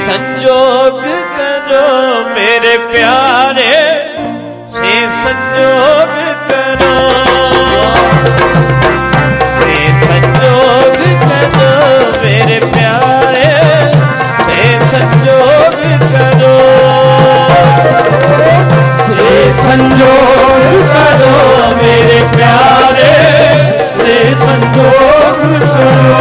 संजोग करो मेरे प्यारे, से संजोग करो, से संजोग करो मेरे प्यारे, से संजोग करो, से संजोग करो मेरे प्यारे, से संजोग करो,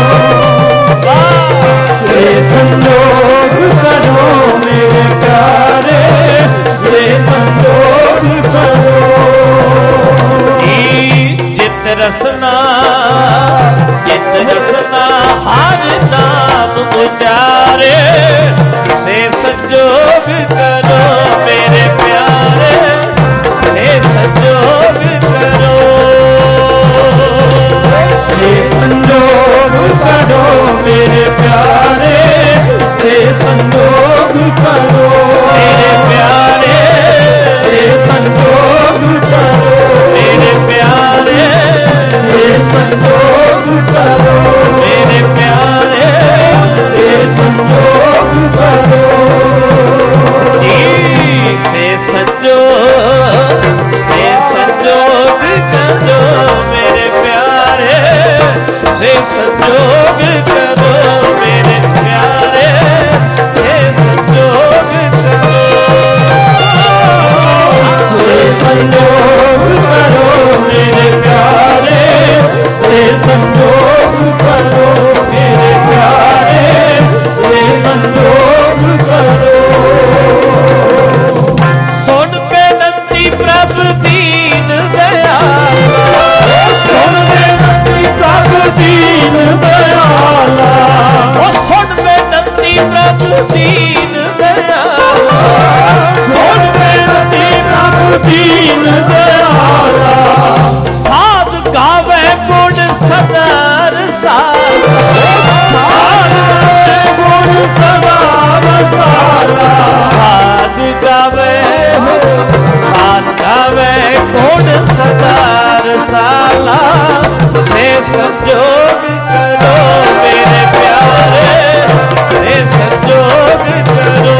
से संजोग करो मेरे प्यारे, से संजोग करो। जित रसना हर नाम उचारे, से संजोग करो मेरे प्यारे, से संजोग करो, से संजोग करो मेरे प्यारे, से संजोग करो मेरे प्यारे, से संजोग करो मेरे प्यारे, से संजोग करो मेरे प्यारे, से संजोग करो, से संजोग करो मेरे प्यारे, से संजोग करो मेरे प्यारे, से संजोग करो, से संजोग करो मेरे प्यारे, से संजोग करो मेरे प्यारे, से संजोग करो। सुन बेनती प्रभु दीन दयाला, सुन बेनती प्रभु दीन दयाला, सुन बेनती प्रभु दीन दयाला, सुन बेनती प्रभु दीन दयाला, साध गावे गुण सदा रसाला, साध गावे गुण सदा रसाला, साध गावे गुण सदा रसाला, से संजोग करो मेरे प्यारे, से संजोग करो,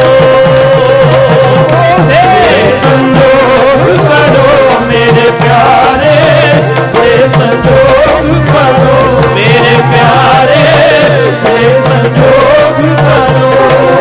से संजोग करो मेरे प्यारे, से संजोग करो मेरे प्यारे, से संजोग करो।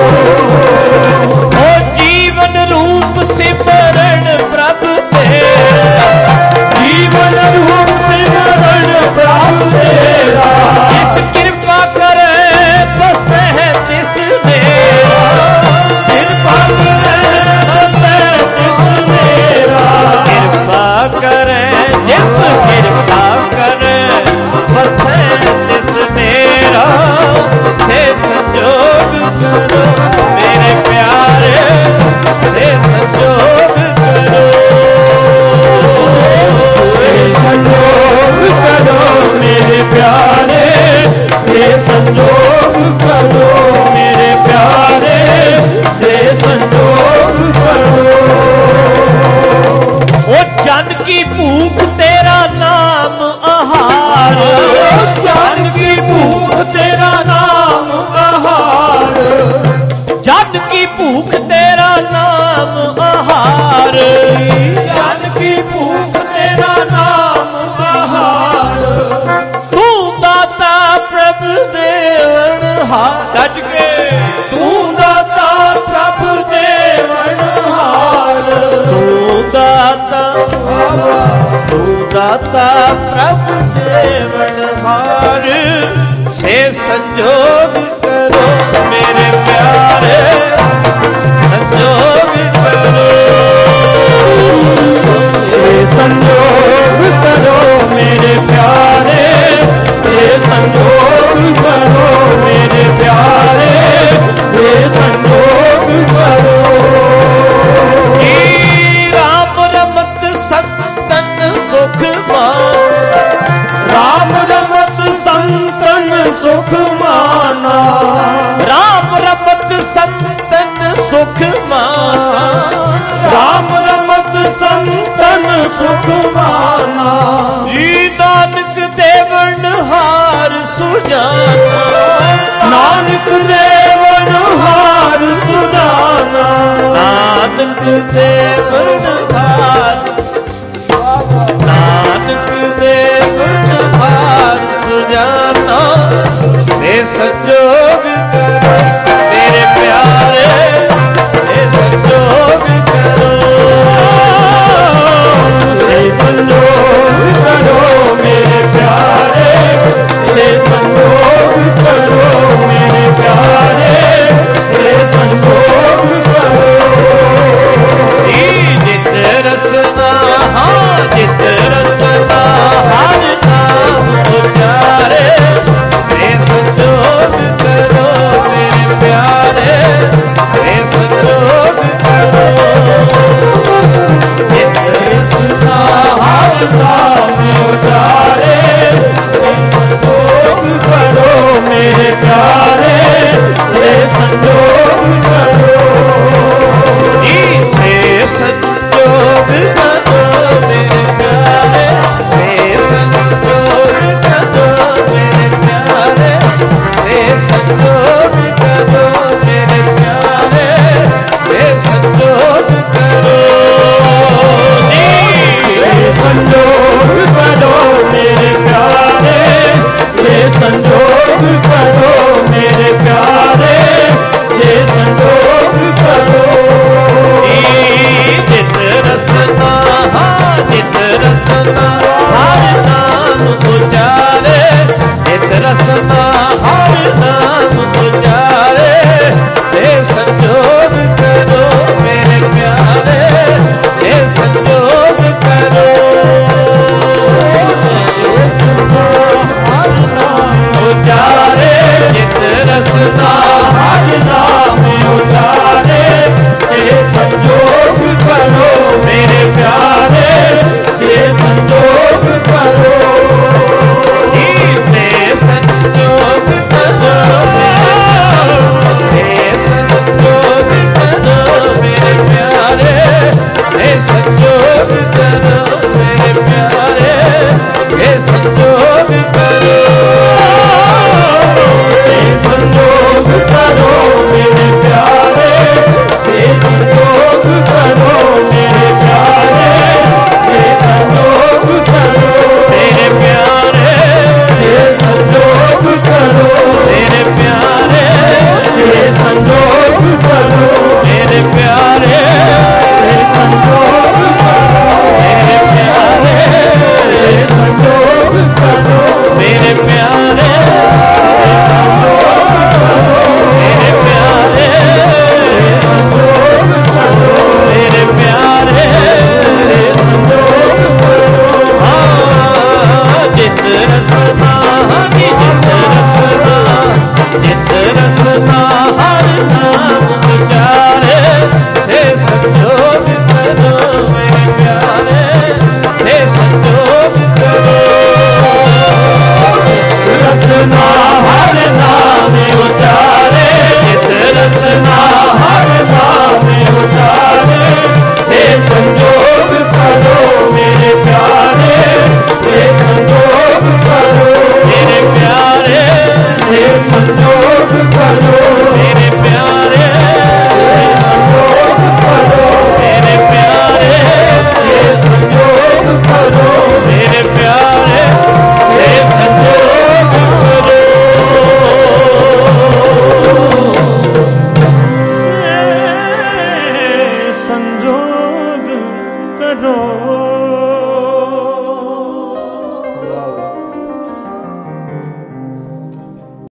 ओ जीवन रूप सिमरन प्रभु तेरा, जीवन रूप सिमरन प्रभु तेरा, जिस कृपा करे बसे तिस मेरा, कृपा करे बसे तिस मेरा, कृपा करे जिस कृपा करे बसे तिस मेरा, से संजोग करो मेरे प्यारे, से संजोग करो, से संजोग करो मेरे प्यारे, से संजोग करो मेरे प्यारे, से संजोग करो। ओ जन की भूख तेरा नाम आहार, जन की भूख तेरा नाम आहार, जन की भूख तेरा नाम आहार, जन की भूख तेरा नाम आहार, तू दाता प्रभु देवन हार, सज के तू दाता प्रभु देवन हार, तू दाता प्रभु देवन हार, से संजोग करो मेरे प्यारे, संजोग करो, से संजोग करो मेरे प्यारे, से संजोग करो मेरे प्यारे, से संजोग करो। राम रमत संतन सुख मान, राम रमत संतन सुख मान, ਵਾਹ